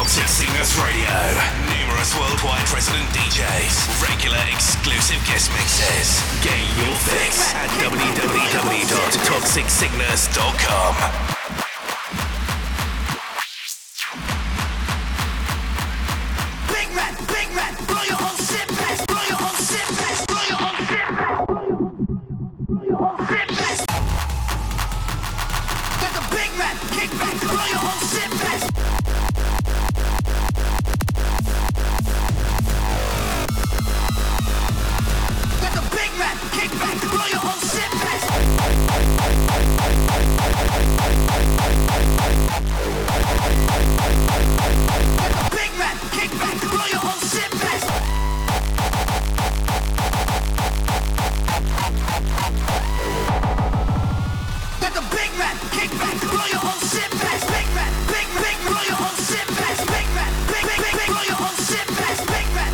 Toxic Sickness Radio. Numerous worldwide resident DJs. Regular exclusive guest mixes. Get your fix at www.toxicsickness.com. Big rat, blow your whole shit past, blow your whole shit past, blow your whole shit past, blow your whole shit past. Get the big rat, kick back, blow your whole shit past. Get the big rat, kick back, blow your whole shit past. Get the big rat, kick back, blow your whole shit past. Get the big rat, kick back, blow your whole shit past. Big rat, blow your whole shit past. Big rat, blow your whole shit past. Big rat,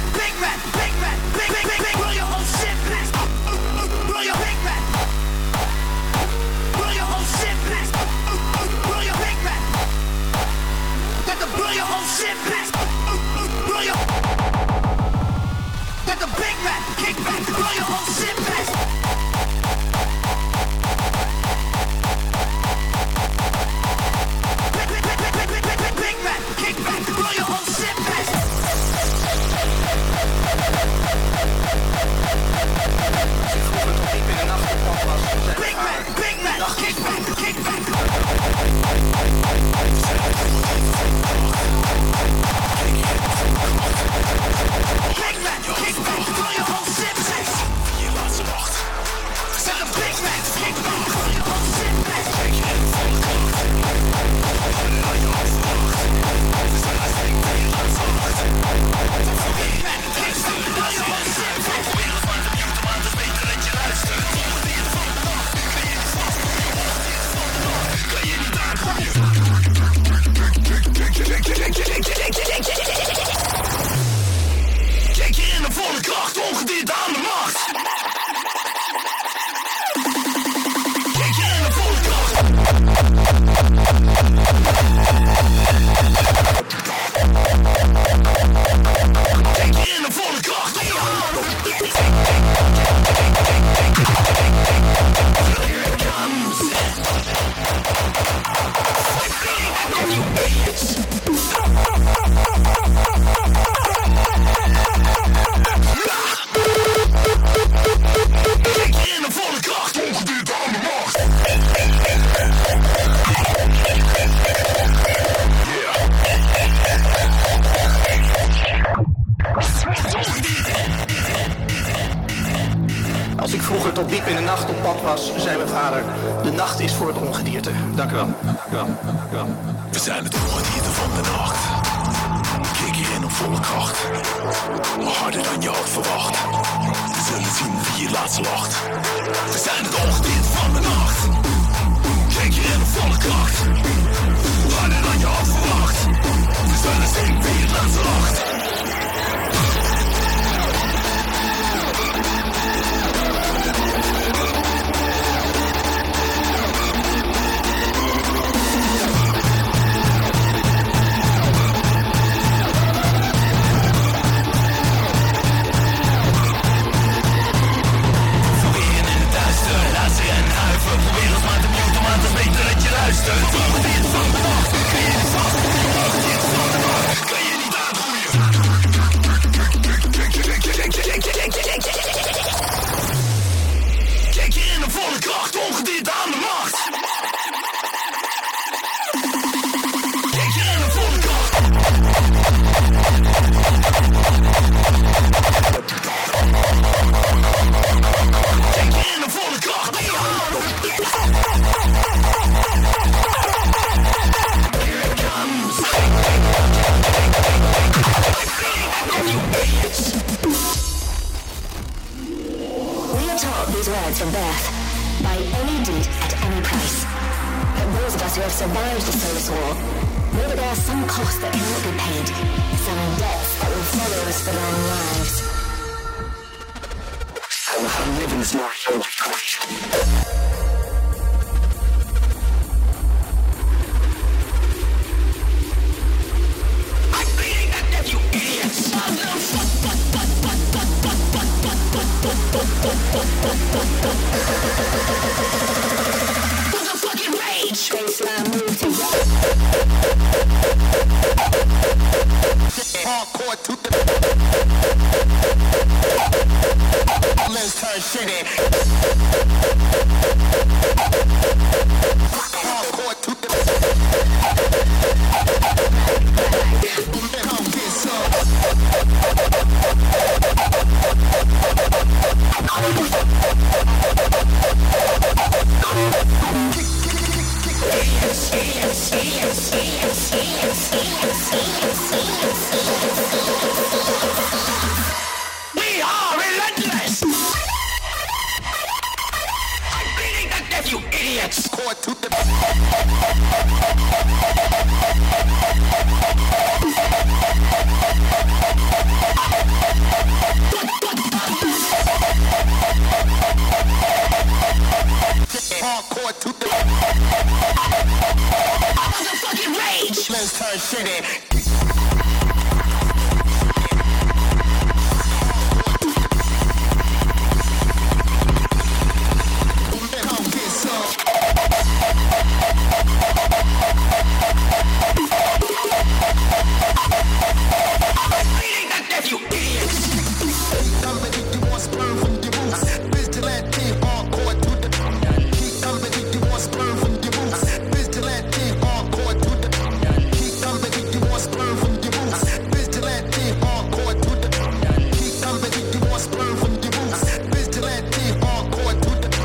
blow your whole shit past. Blow your big rat. Blow your whole shit past. Blow your big rat. Get the blow your whole shit past. Blow your. Get the big rat, kick back, blow your whole shit past. Big rat, kick back, blow your whole shit past. Big rat, kick back, kick back. Big rat, kick back, blow your whole shit past. Je laatste wacht. Zet een big rat, kick back, blow your whole shit past. Kijk je in de volle kracht, ongedierd aan de macht. Kijk je in de volle kracht. Kijk je in de volle kracht. Als ik vroeger tot diep in de nacht op pad was, zei mijn vader, de nacht is voor het ongedierte. Dank u wel. We zijn het ongedierte van de nacht. Kijk hierin op volle kracht. Harder dan je had verwacht. We zullen zien wie je laatst lacht. We zijn het ongedierte van de nacht. Kijk hierin op volle kracht. Harder dan je had verwacht. We zullen zien wie je laatst lacht. Probeer ons maar te muten, maar het is beter dat je luistert. Ongedierte van de nacht, kun je niet vast. Ongedierte van de nacht, kan je niet aangroeien. Kijk je in de volle kracht, ongedierte aan de macht. Kijk je in de volle kracht. Kijk je in de volle kracht. We are taught these words from birth, by any deed at any price. But those of us who have survived the Solis War know that there are some costs that cannot be paid, some debts that will follow us for our lives. And living is not your equation. hardcore to the. Let's turn shitty. Hardcore to the. Come get some. We are relentless! I'm beating the death, you idiots! Hardcore to the. Hardcore to the. Motherfucking rage! Let's turn shitty. Come get some. I'm beating the death, you idiots! Somebody you want sperm from your roots. Vigilante, hardcore to the. Somebody you want sperm from your roots. Vigilante, hardcore to the. Somebody you want sperm from your roots. Vigilante, hardcore to the. Somebody you want sperm from your roots. Vigilante, hardcore to the.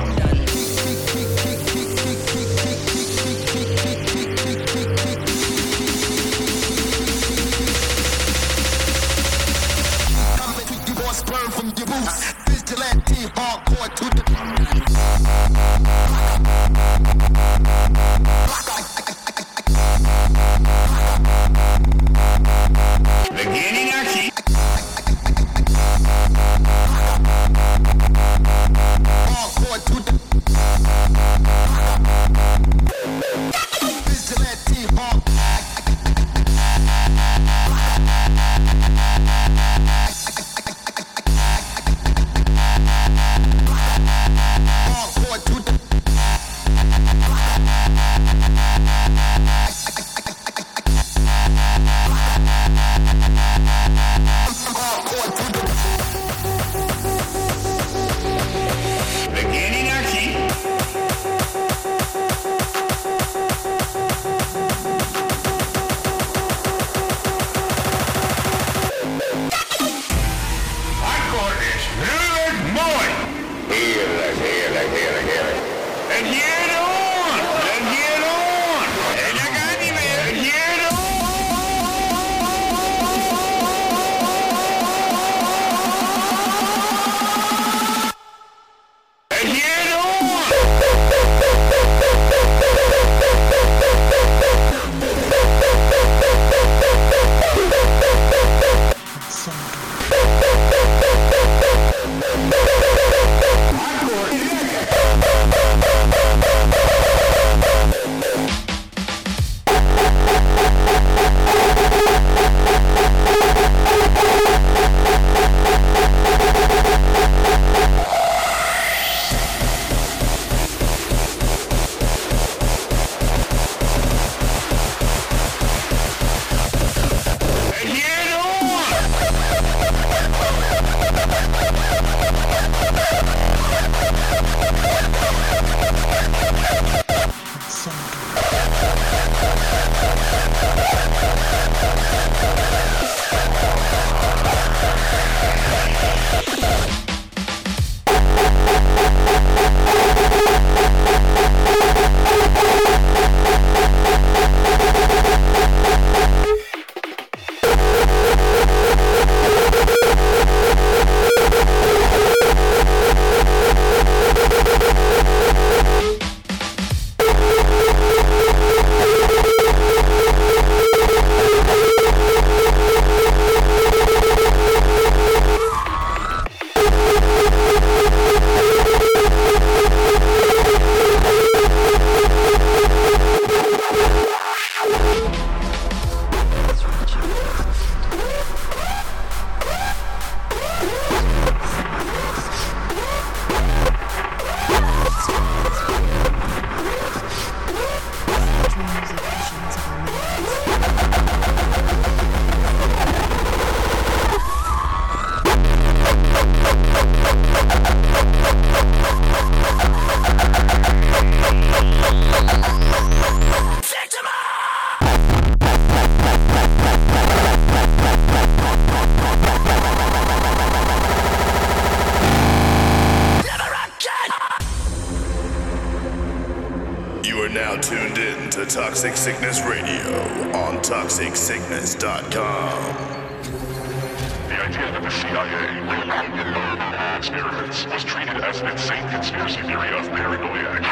Sickness Radio on ToxicSickness.com. The idea that the CIA experiments was treated as an insane conspiracy theory of paranoia.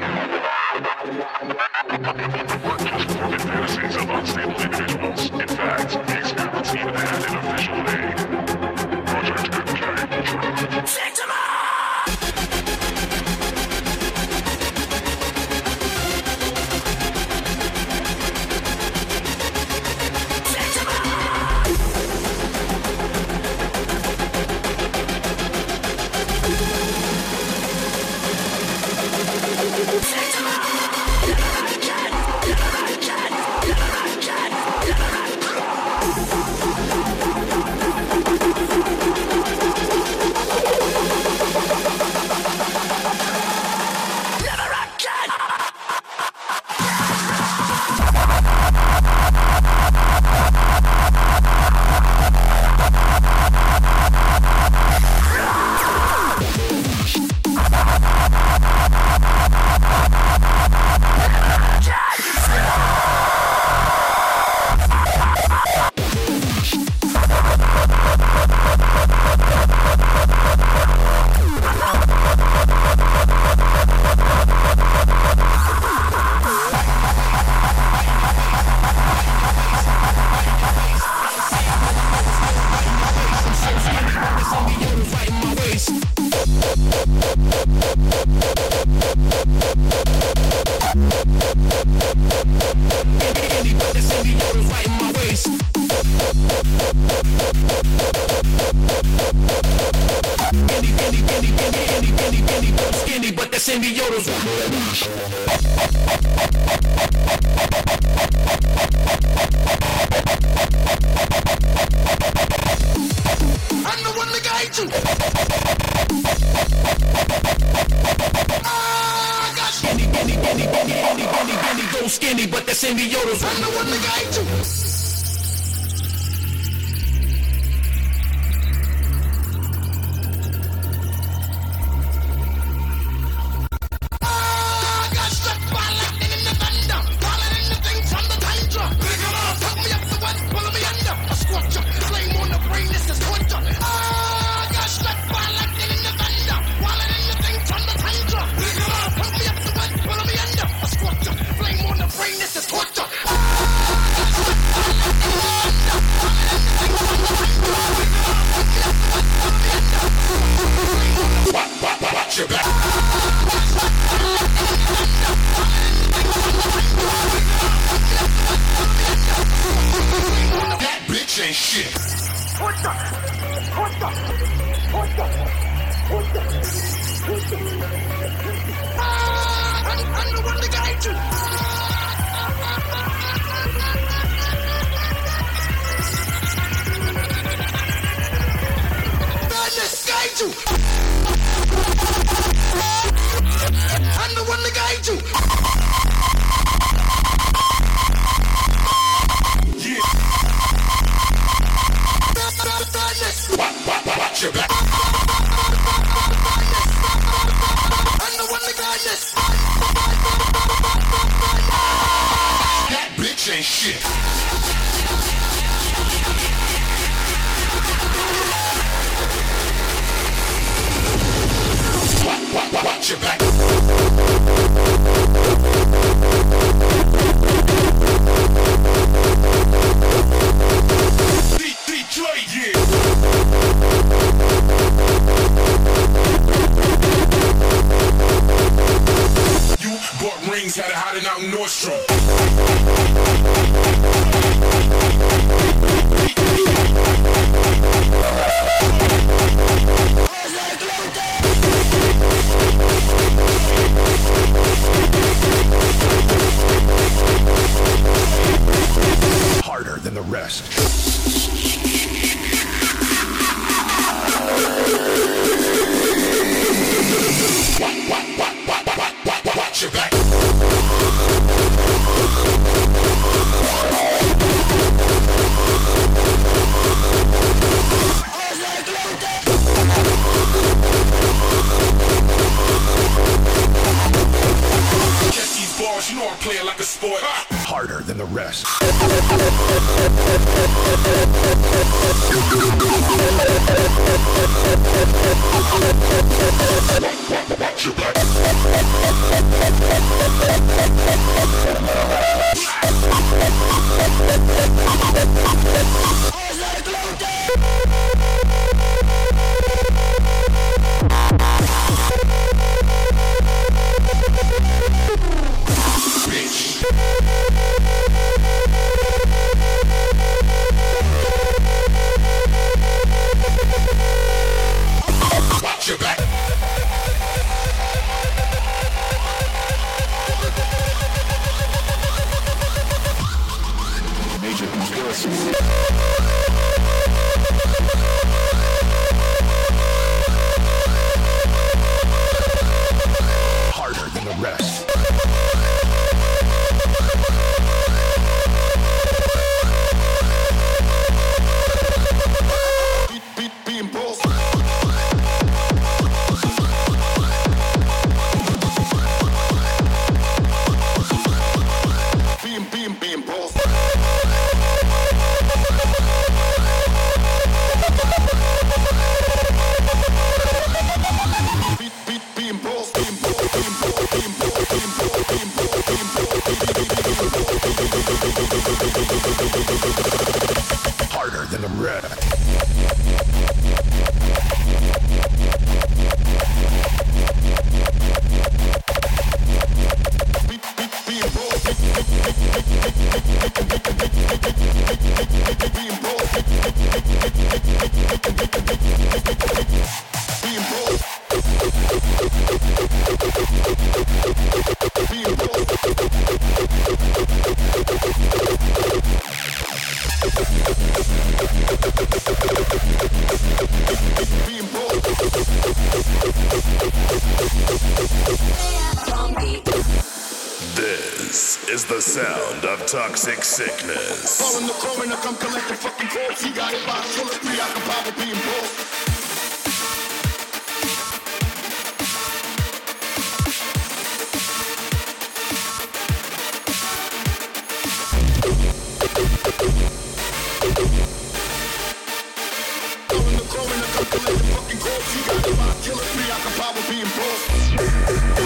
Weren't just morbid fantasies of unstable individuals. In fact, the experiments even had an official name. Project MK Ultra. rest. Watch your back. Watch your back. Major conspiracy. Harder than the rest. Being bold. Being bold. Harder than a rat. This is the sound of toxic sickness. Fall in the coroner, come collect the fucking corpse. He got it by killer, preoccupied with being bold. Fall in the coroner, come collect the fucking corpse. He got it by killer, preoccupied with being bold.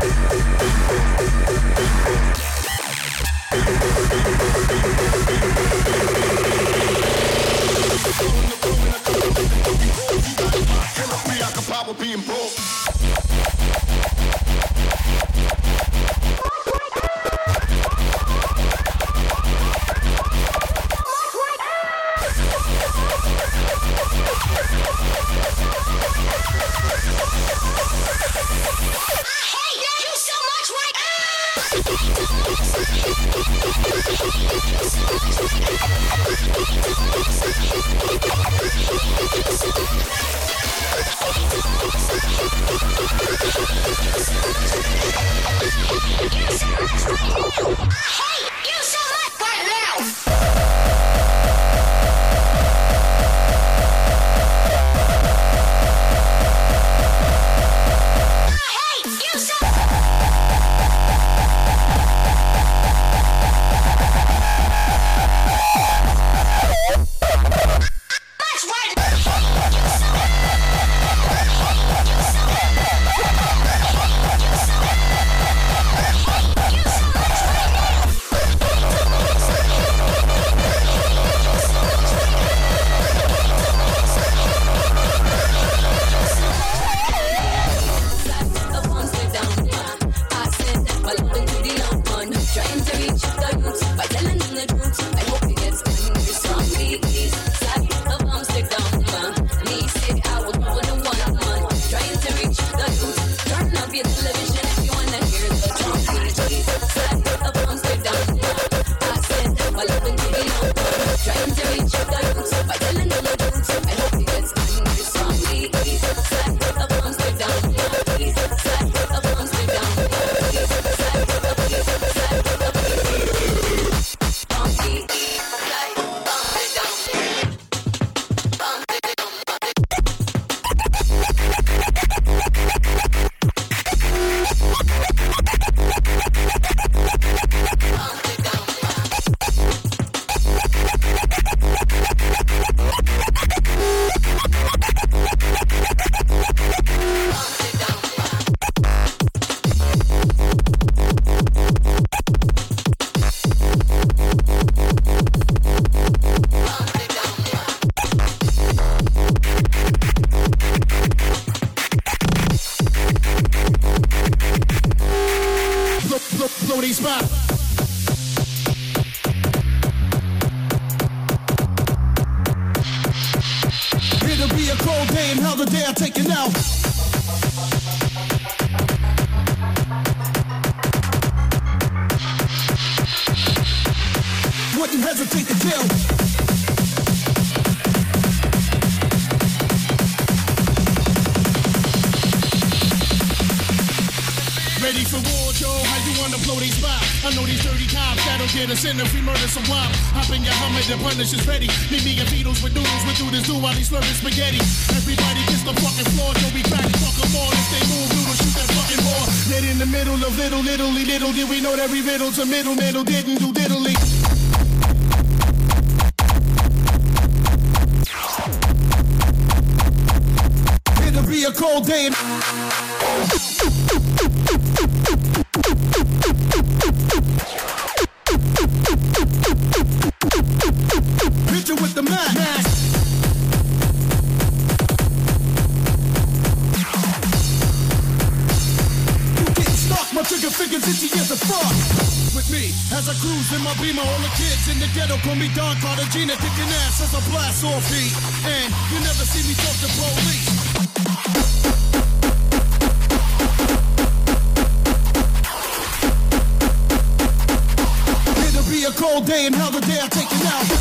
Preoccupied with being bold. That's right. day and another day I take it out. Wouldn't hesitate to kill. Ready for war, Joe? How you wanna blow these spots? I know these dirty cops that'll get us in if we murder some wop. Hop in your Hummer, the punish is ready. Meet me and Beatles with noodles, we do this do while he's slurping spaghetti. Everybody gets the fucking floor, Joe, we crack, fuck them all. If they move, noodles, shoot that fucking whore. Dead in the middle of little, little, did we know that every riddle's a middle, didn't do diddly. It'll be a cold day. Hit you with the Mac. You getting stuck, my trigger fingers itchy as a fuck. With me, as I cruise in my Beamer, all the kids in the ghetto call me Don Cartagena, kicking ass as I blast off beat. And you never see me talk to police. Be a cold day and another day I take it out.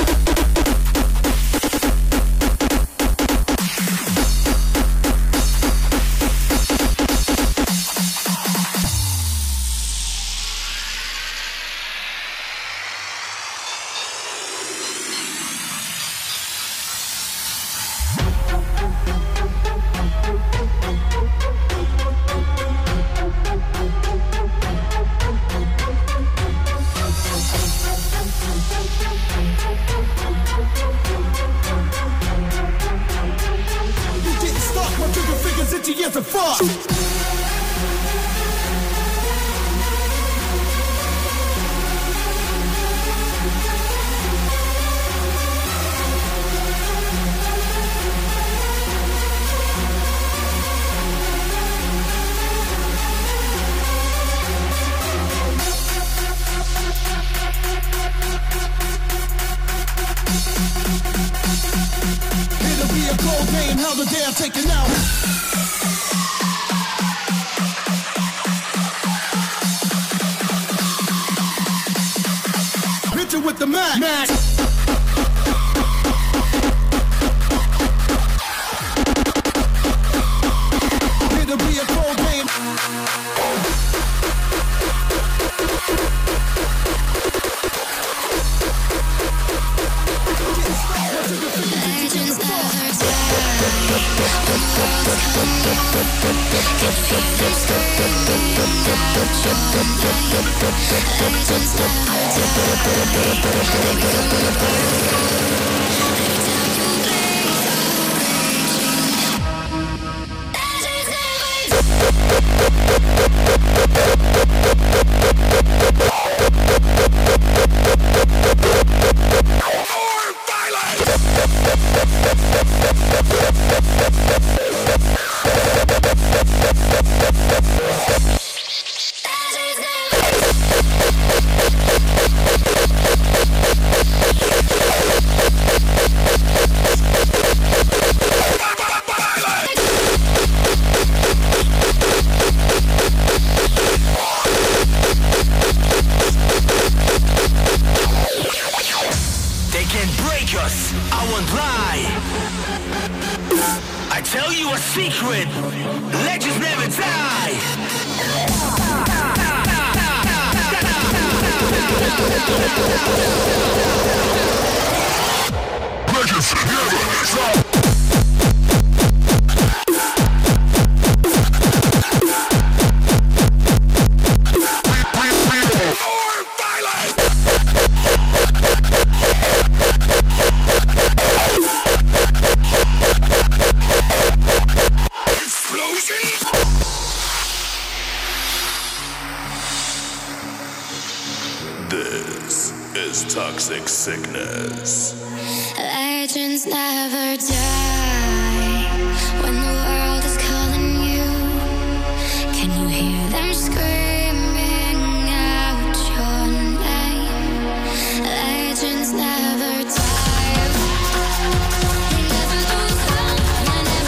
It'll be a cold day and another day I take it out. Picture with the Mac. It'll be a cold day. Legends never This is Toxic Sickness. Legends never die. When the world is calling you, can you hear them screaming out your name? Legends never die. They never lose hope, they never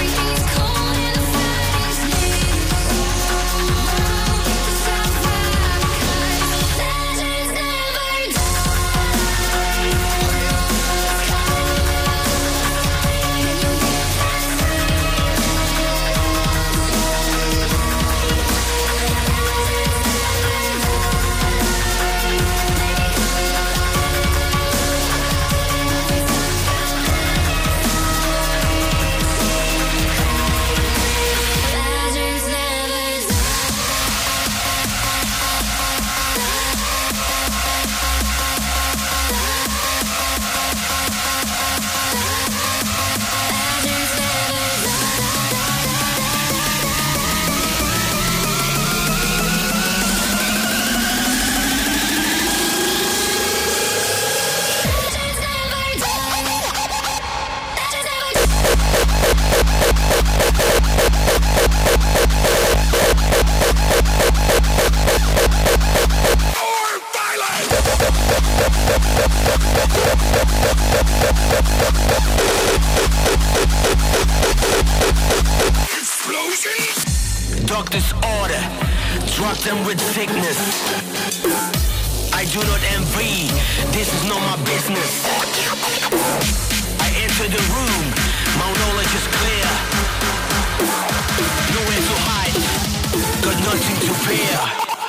doctor's order, drug them with sickness. I do not envy, this is not my business. I enter the room, my knowledge is clear. Nowhere to hide, got nothing to fear.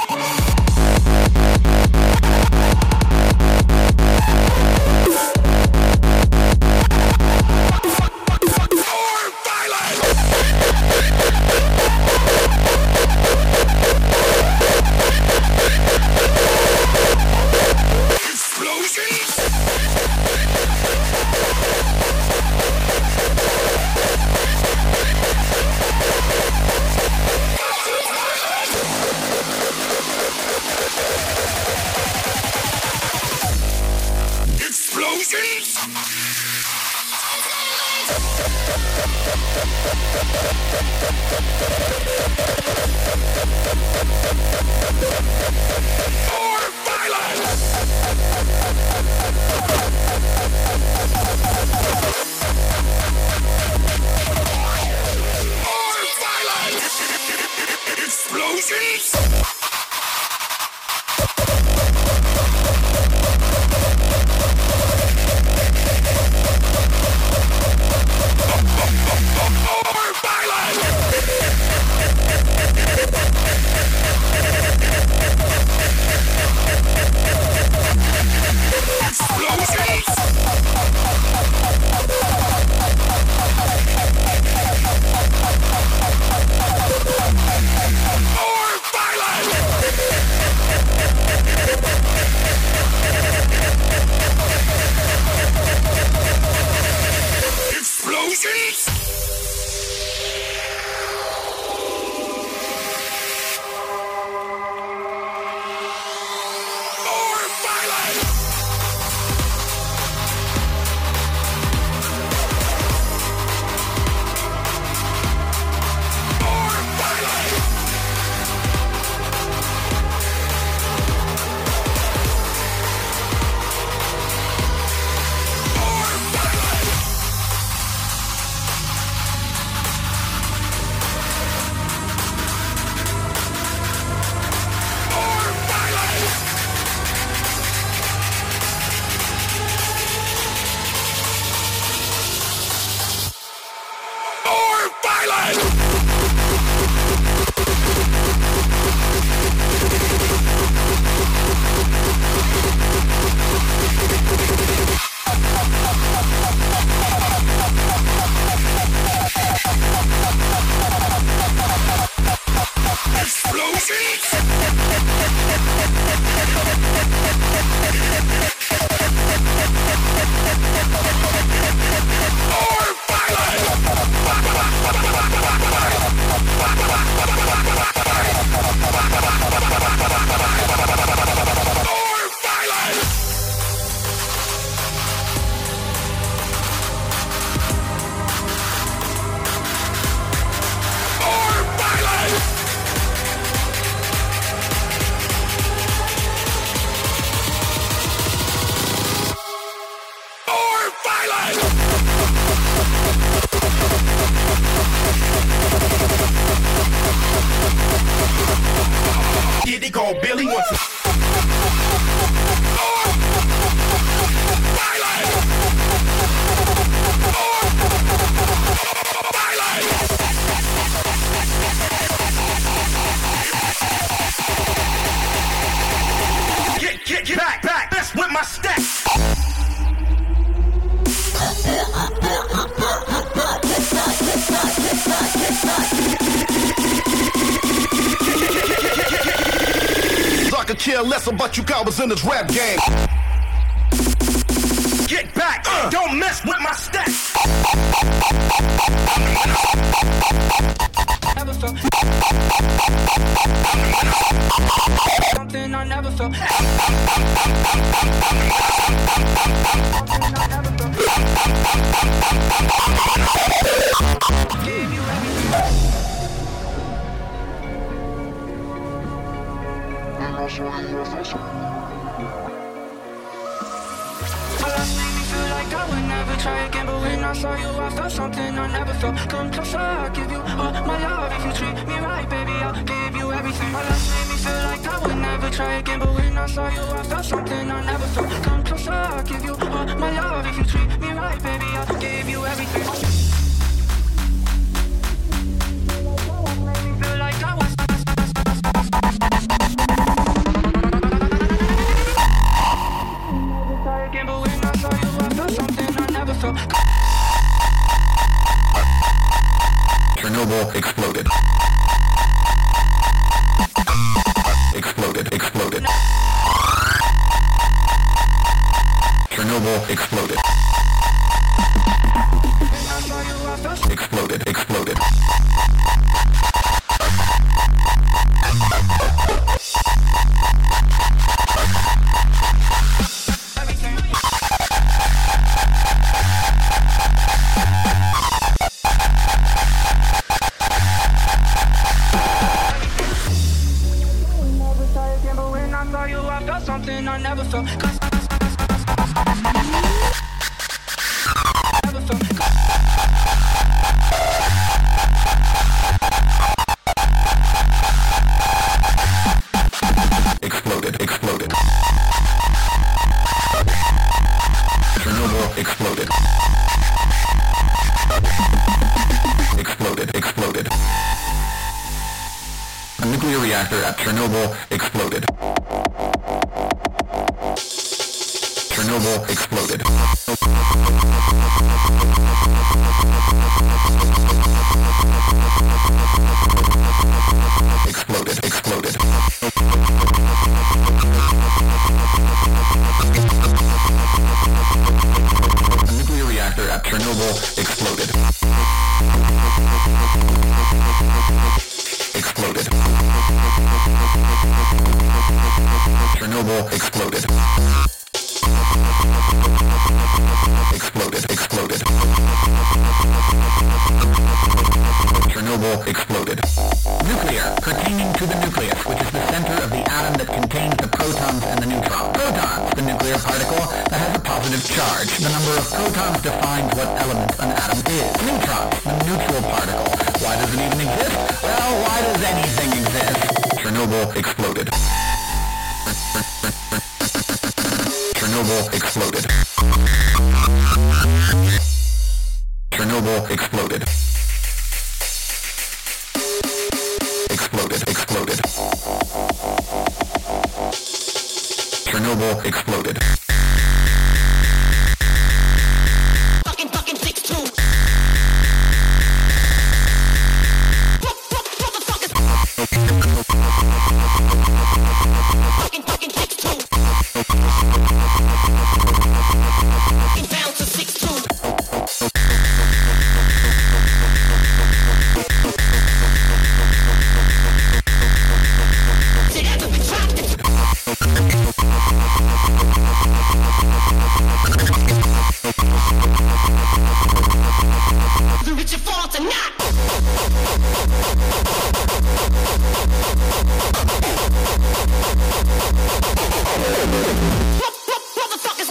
Care less about you cowards in this rap game. Get back! Don't mess with my stacks! Never felt something I never felt. Gave you everything. My last made me feel like I would never try again, but when I I saw you, I felt something I never felt. Come closer, I'll give you all my love. If you treat me right, baby, I'll give you everything. My love made me feel like I would never try again, but when I saw you, I felt something I never felt. Come closer, I'll give you all my love. If you treat me right, baby, I'll give you everything. Made me feel like I was. Again, but when I saw you, I felt something I never felt. Chernobyl exploded. Exploded. Chernobyl exploded. Exploded. Something I never felt. Exploded. Chernobyl exploded. Exploded. A nuclear reactor at Chernobyl exploded. Chernobyl exploded. Exploded. A nuclear reactor at Chernobyl exploded. Chernobyl exploded. Chernobyl exploded. Nuclear, pertaining to the nucleus, which is the center of the atom that contains the protons and the neutrons. Protons, the nuclear particle that has a positive charge. The number of protons defines what element an atom is. Neutrons, the neutral particle. Why does it even exist? Well, why does anything exist? Chernobyl exploded. Chernobyl exploded. Chernobyl exploded. Chernobyl exploded. Fucking 6-2. Motherfuckers. Fucking 6-2. Fucking bound to 6-2. See, that's what we dropped it. It's your fault or not? Motherfuckers!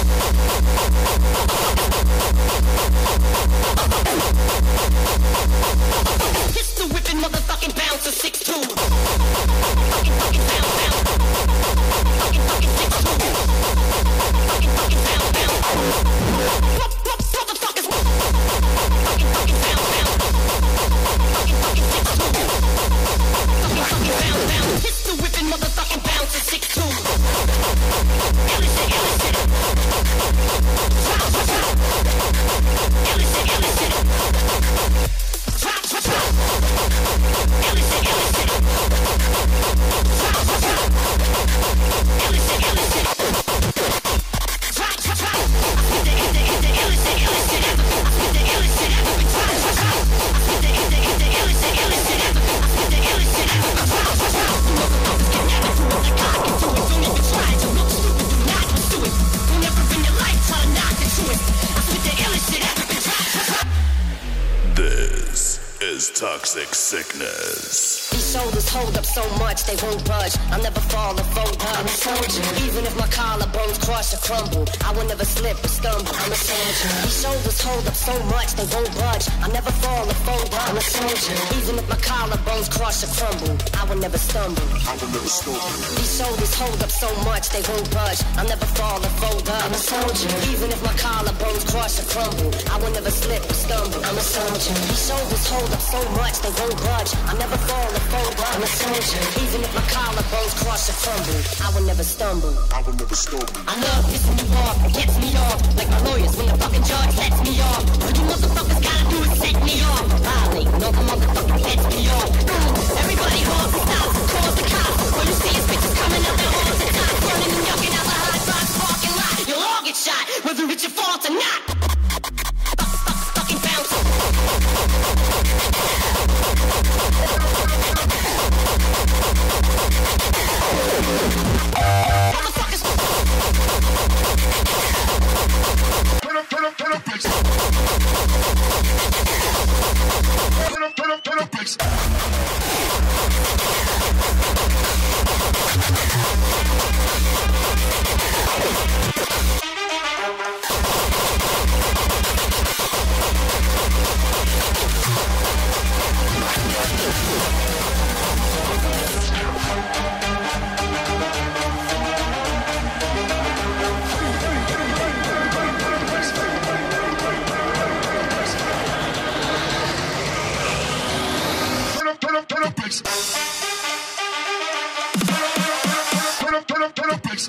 Pistol whipping, motherfucking bouncer 6'2". Fucking bounce. Fucking 6'2". Fucking bounce. Motherfuckers! Fucking bounce. Fucking 6'2". Fucking bounce. Pistol whipping, motherfucking bouncer 6'2". Illicit. This is Toxic Sickness. shoulders hold up so much they won't budge. I'll never fall or fold up. I'm a soldier. Even if my collarbones crush or crumble, I will never slip or stumble. I'm a soldier. These shoulders hold up so much they won't budge. I'll never fall or fold up. I'm a soldier. Even if my collarbones crush or crumble, I will never stumble. I will never stumble. These shoulders hold up so much they won't budge. I'll never fall or fold up. I'm a soldier. Even if my collarbones crush or crumble, I will never slip or stumble. I'm a soldier. These shoulders hold up so much they won't budge. I'll never fall or fold up. I'm a soldier. Even if my collarbones crush or crumble, I will never stumble. I will never stumble. I love pissing me off, it gets me off. Like my lawyers when the fucking judge lets me off. All you motherfuckers gotta do is set me off. Violate, no the motherfucking sets me off. Everybody hold the stop, call the cops. All you see is bitches coming out their halls and not running and yucking out the hot box parking lot. You'll all get shot, whether it's your fault or not. Fucking bounce. Motherfuckers. Turn up, bitch. Turn up, bitch. Turn up, bitch. Turn up, bitch.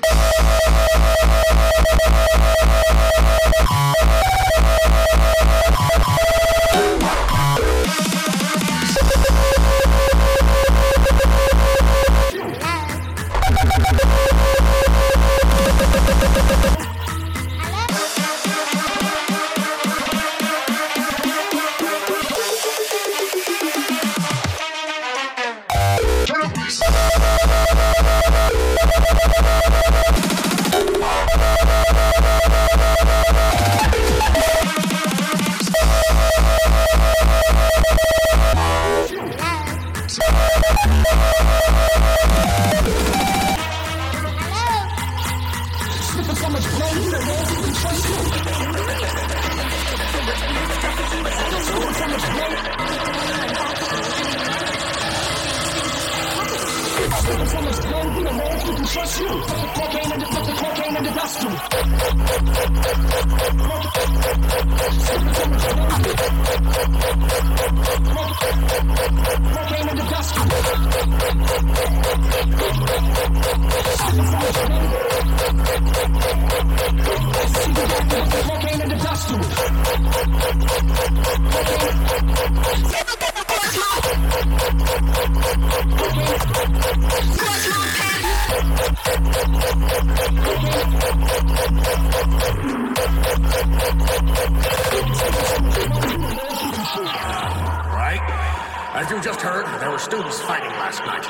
As you just heard, there were students fighting last night.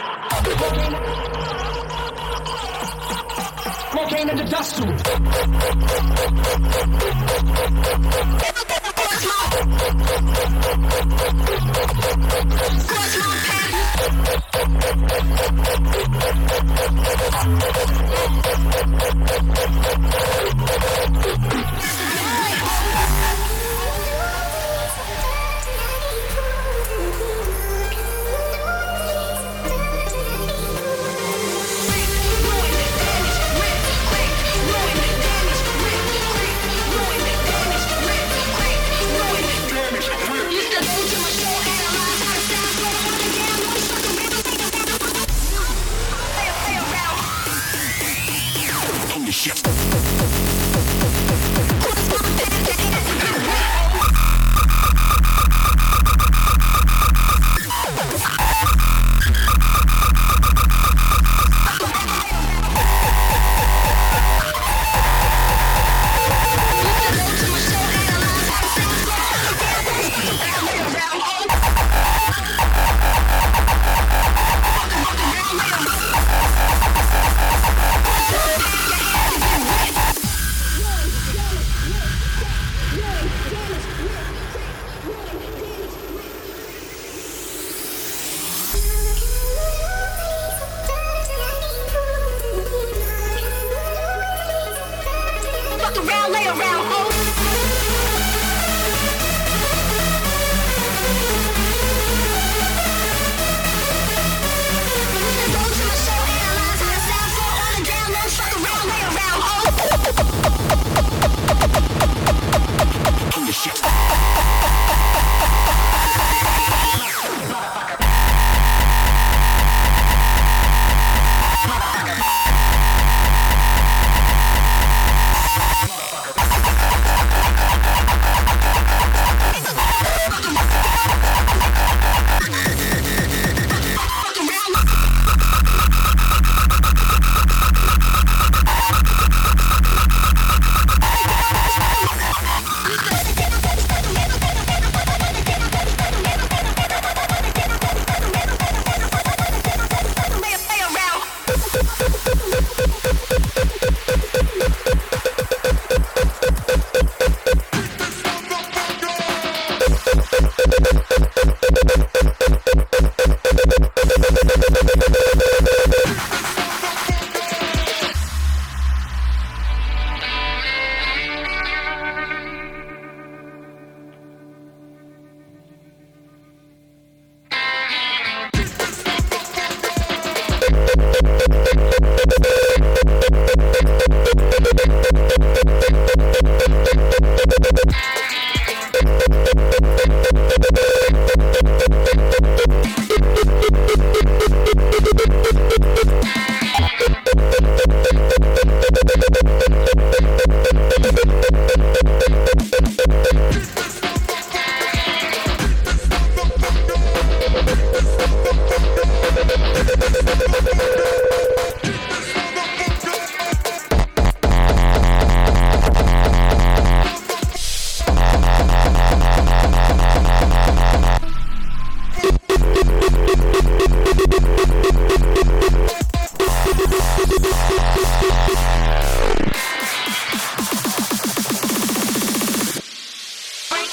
Cocaine in the dust room. Shit.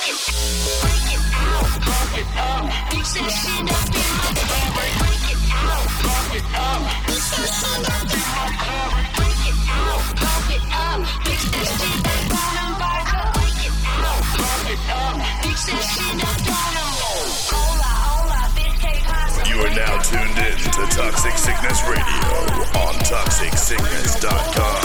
You are now tuned in to Toxic Sickness Radio on ToxicSickness.com.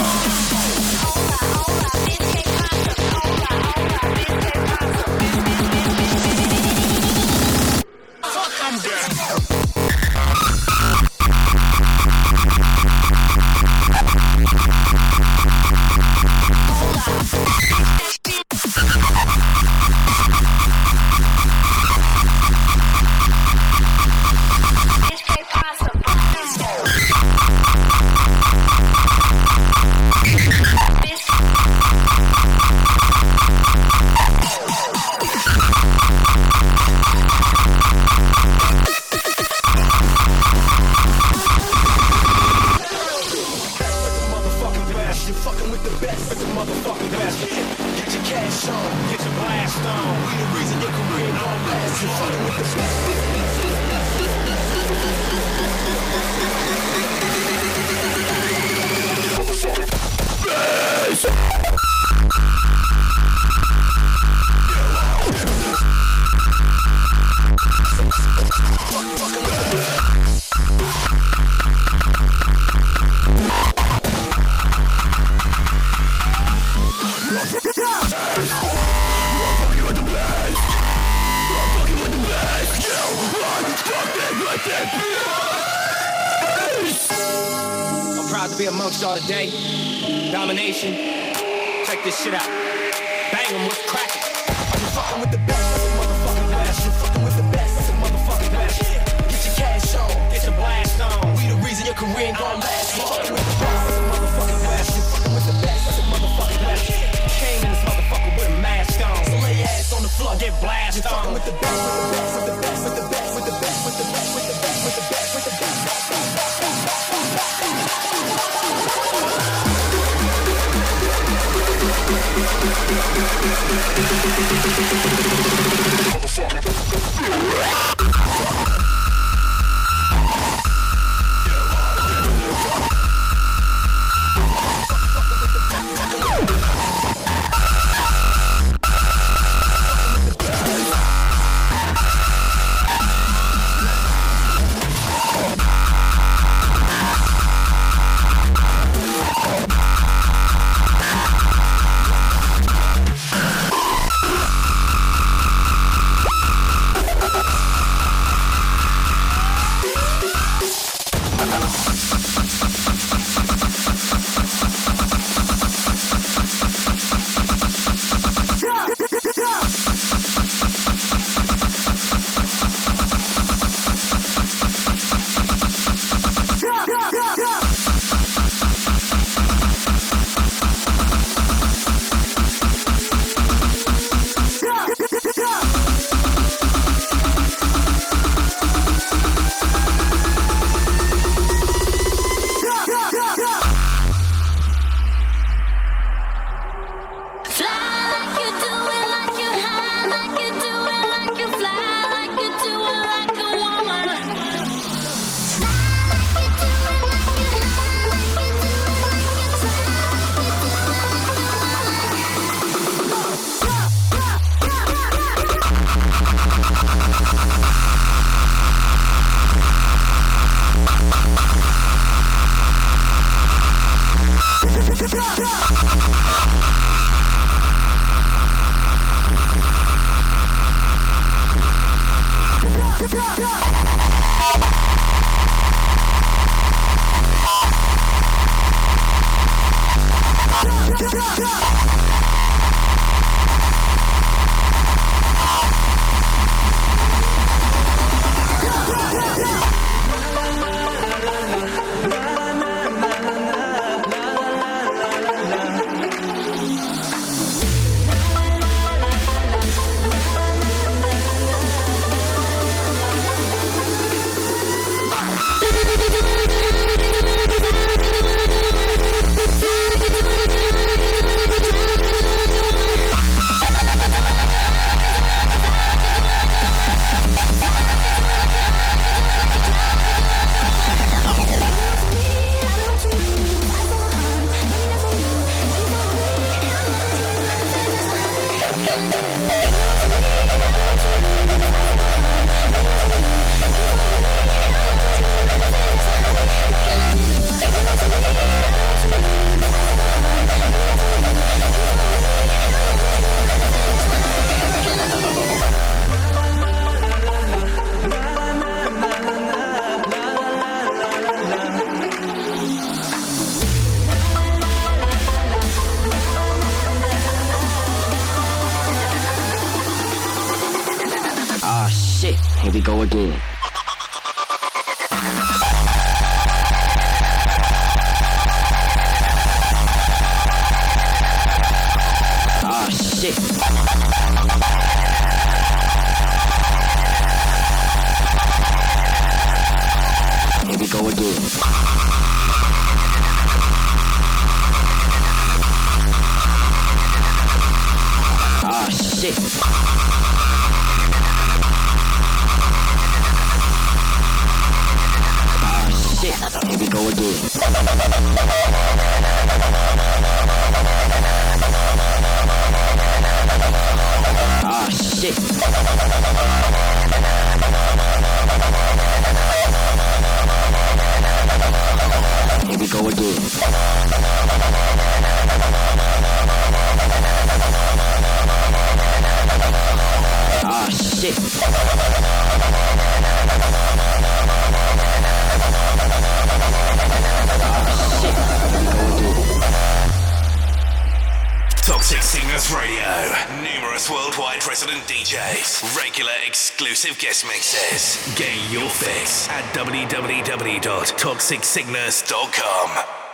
I'm proud to be amongst y'all today. Domination. Check this shit out. Bang 'em, what's cracking? You fucking with the best, that's a motherfucking blast. You fucking with the best, that's a motherfucking blast. Get your cash on, get your blast on. We the reason your career ain't gon' last. You fucking with the best, that's a motherfucking blast. You fucking with the best, that's a motherfucking blast. Came in this motherfucker with a mask on. So lay your ass on the floor, get blasted on. You fucking with the best, with the best, with the best, with the best, with the best, with the best, with the best, with the best, with the best. shit, here we go again. Ah, shit. Here we go again. Ah, shit. Ah, shit. Here we go again. Ah, shit. Here we go again. Ah, shit. Toxic Sickness Radio. Numerous worldwide resident DJs. Regular exclusive guest mixes. Get your fix at www.toxicsickness.com.